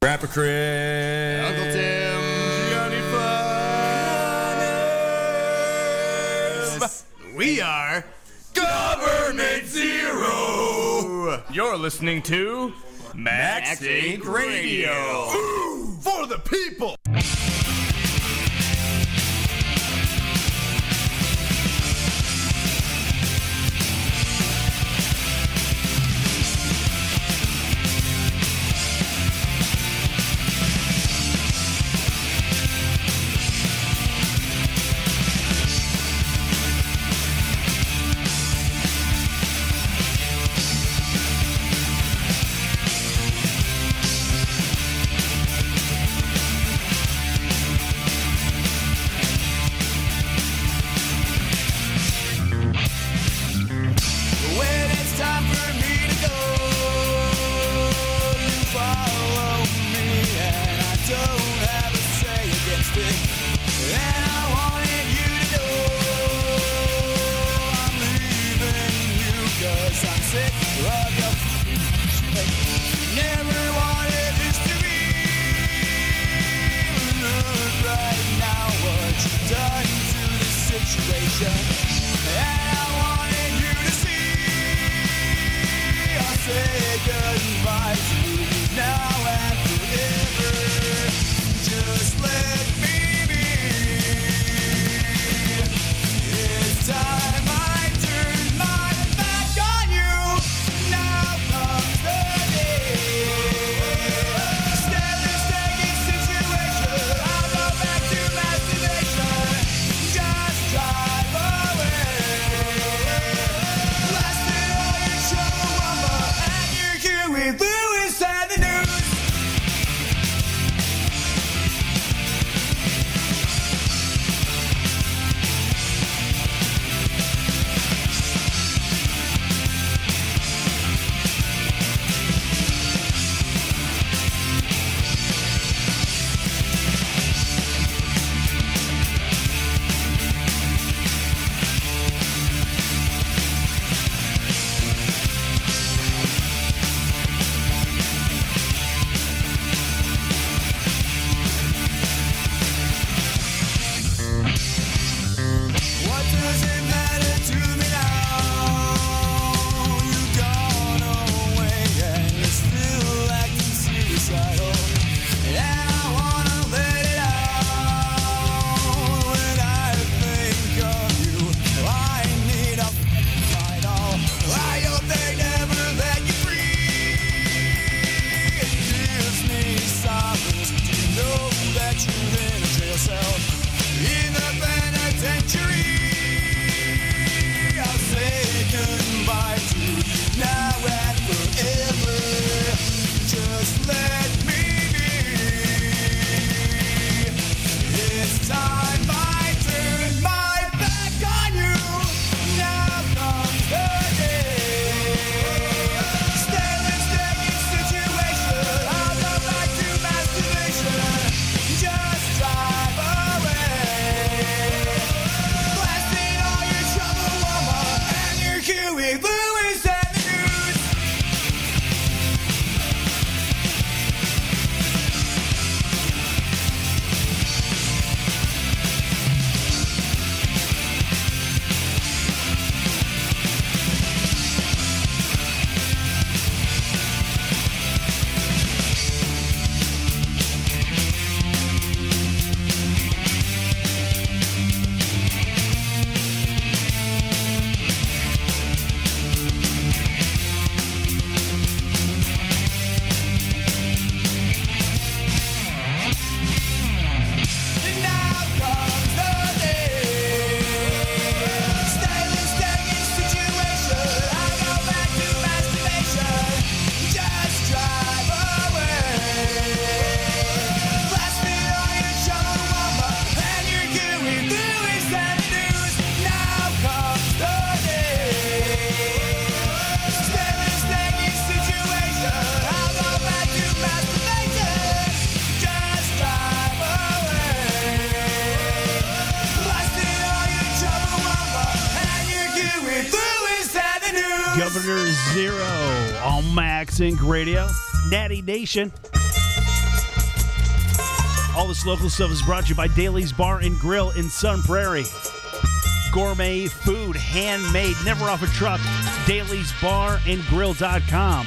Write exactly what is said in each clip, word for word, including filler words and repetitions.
Rapper Chris. Uncle Tim. Johnny Five. We are Government Zero. You're listening to Max Inc Radio. Ooh, for the people. Governor Zero on Max Inc Radio. Natty Nation. All this local stuff is brought to you by Daly's Bar and Grill in Sun Prairie. Gourmet food, handmade, never off a truck. Daly's Bar and Grill dot com.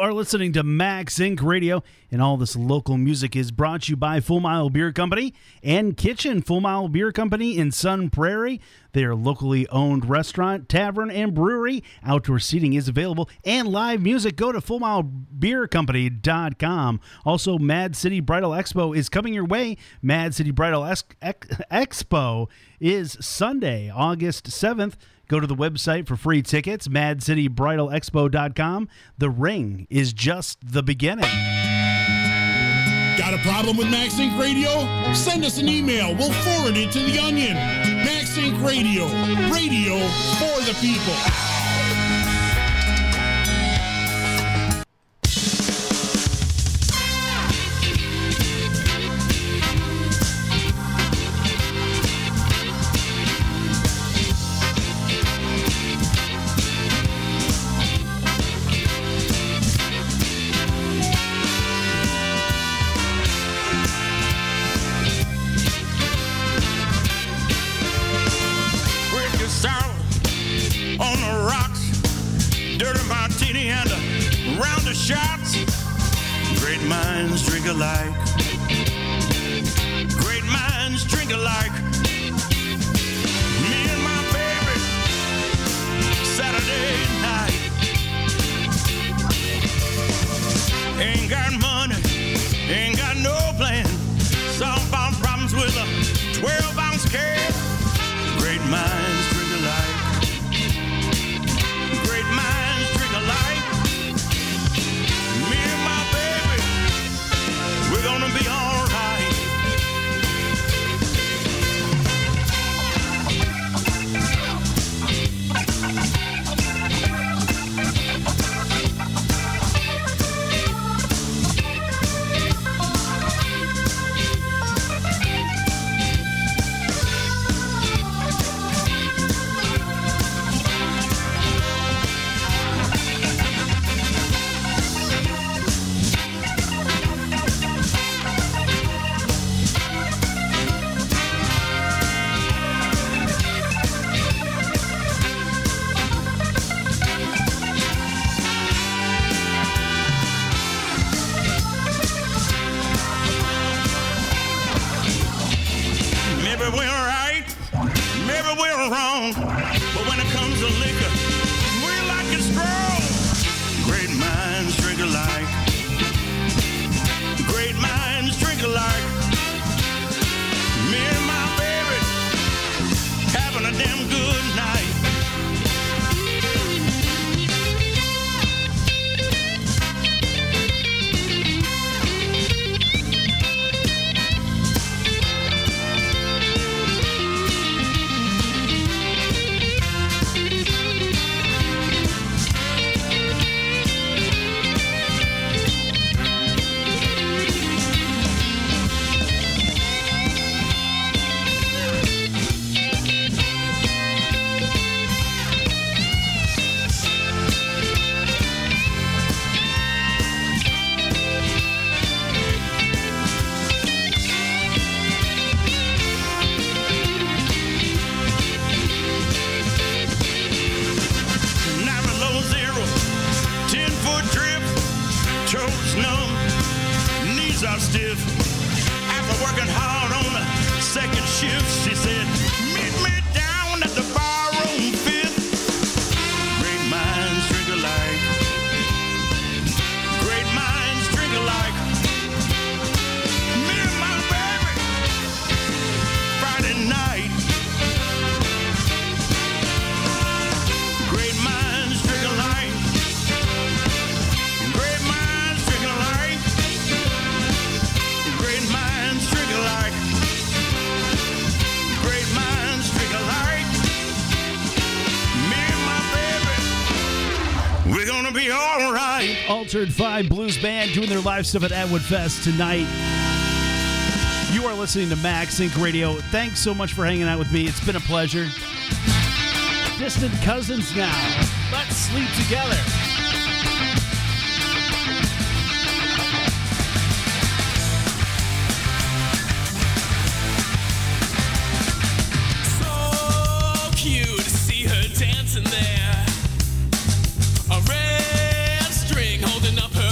are listening to Max Inc Radio, and all this local music is brought to you by Full Mile Beer Company and Kitchen. Full Mile Beer Company in Sun Prairie. They are a locally owned restaurant, tavern, and brewery. Outdoor seating is available and live music. Go to full mile beer company dot com. Also, Mad City Bridal Expo is coming your way. Mad City Bridal Ex- Ex- Expo is Sunday, August seventh. Go to the website for free tickets, mad city bridal expo dot com. The ring is just the beginning. Got a problem with Max Inc Radio? Send us an email. We'll forward it to the Onion. Max Inc Radio. Radio for the people. Shots. Great minds drink alike. Great minds drink alike. Me and my baby, Saturday night. Ain't got money, ain't got no plan. Solve our problems with a twelve ounce can. Great minds drink alike. Great minds drink alike. We're gonna be all right. Wrong, but when it comes to liquor, we like it strong. Great minds drink alike. Great minds drink alike. Me and my baby having a damn good night. Stiff. After working hard on the second shift, she said, meet me down at the bar room fifth. Great minds drink alike. Great minds drink alike. Me and my baby, Friday night. Great minds drink alike. Great minds drink alike. Great minds drink alike. Great minds drink alike. Me and my baby, we're gonna be all right. Altered Five Blues Band doing their live stuff at Atwood Fest tonight. You are listening to Max Inc Radio. Thanks so much for hanging out with me. It's been a pleasure. Distant cousins now. Let's sleep together. dancing there. A red string holding up her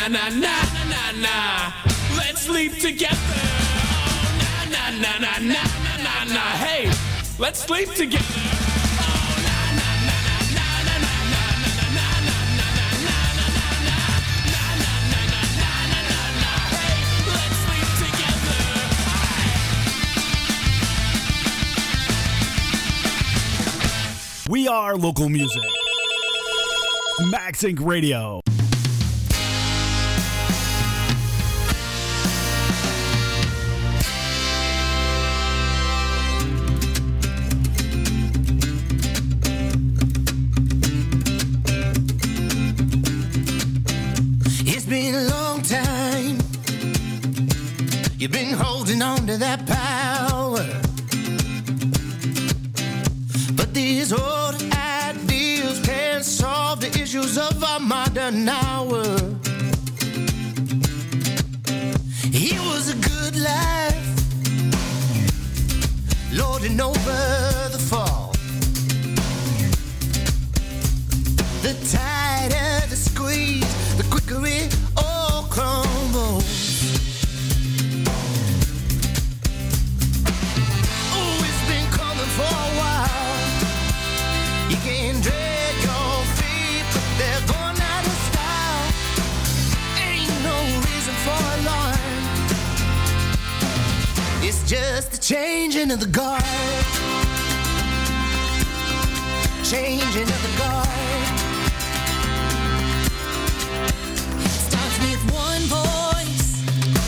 na na na na na. Let's sleep together. Oh, na na na na na na na. Hey, let's sleep together. Oh, na na na na na na na na na na na na na. Hey, let's sleep together. We are local music. Max Inc Radio. It's been a long time. You've been holding on to that power. But these old ideals can't solve the issues of our modern hour. It was a good life, lording over the fall. The tighter the squeeze, the quicker it all crumbles. Oh, it's been coming for a while. You can drag your feet, but they're going out of style. Ain't no reason for alarm. It's just the changing of the guard. Changing of the guard. Starts with one voice,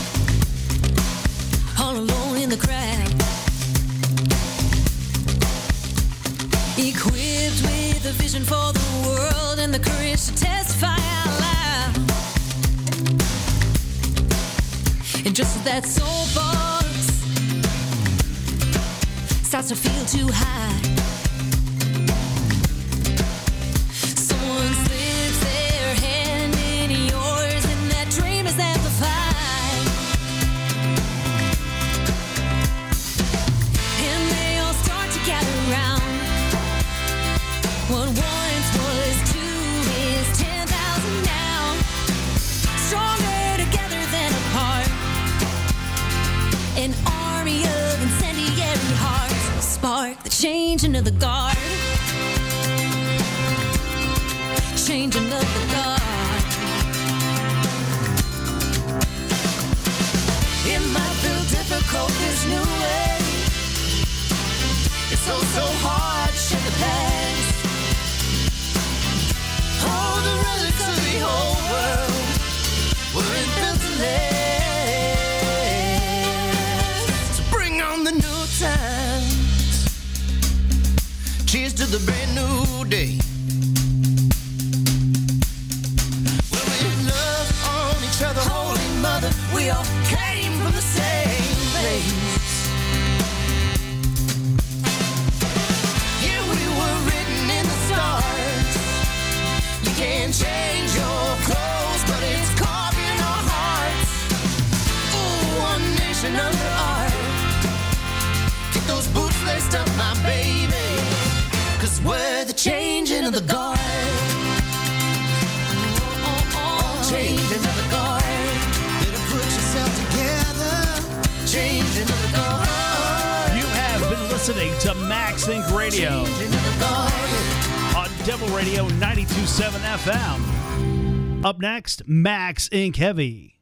all alone in the crowd. Equipped with a vision for the world and the courage to testify out loud. And just as that soapbox starts to feel too high, someone slips their hand in yours and that dream is amplified. And they all start to gather round. What once was two is ten thousand now. Stronger together than apart. An army of incendiary hearts spark the changing of the guard. Changing of the guard. It might feel difficult this new way. It's so, so hard to shed the past. All the relics of the whole world weren't built to last. So bring on the new times. Cheers to the brand new day. Where we love on each other, Holy Mother. We all came from the same place. Yeah, we were written in the stars. You can't change your clothes, but it's carved in our hearts. Ooh, one nation under art. Get those boots laced up, my baby. Cause we're the changing of the guard. Changing of the guard. Better put yourself together. Changing of the guard. You have been listening to Max Inc Radio Changing of the guard. on Devil Radio ninety-two point seven F M. Up next, Max Inc Heavy.